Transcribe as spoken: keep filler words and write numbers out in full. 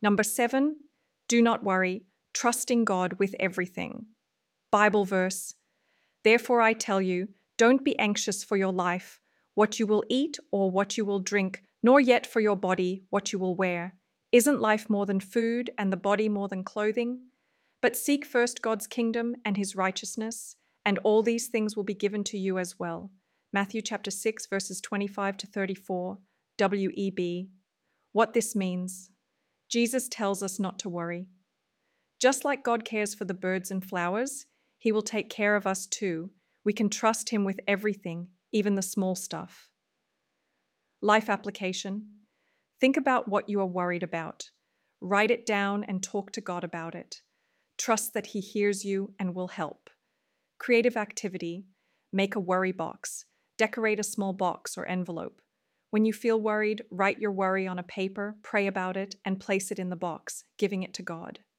Number seven, do not worry, trust in God with everything. Bible verse, therefore I tell you, don't be anxious for your life, what you will eat or what you will drink, nor yet for your body, what you will wear. Isn't life more than food and the body more than clothing? But seek first God's kingdom and his righteousness, and all these things will be given to you as well. Matthew chapter six, verses twenty-five to thirty-four, W E B. What this means. Jesus tells us not to worry. Just like God cares for the birds and flowers, he will take care of us too. We can trust him with everything, even the small stuff. Life application. Think about what you are worried about. Write it down and talk to God about it. Trust that he hears you and will help. Creative activity. Make a worry box. Decorate a small box or envelope. When you feel worried, write your worry on a paper, pray about it, and place it in the box, giving it to God.